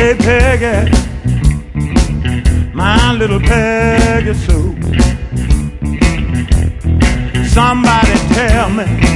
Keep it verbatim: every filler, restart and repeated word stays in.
Hey Peggy, my little Peggy Sue, somebody tell me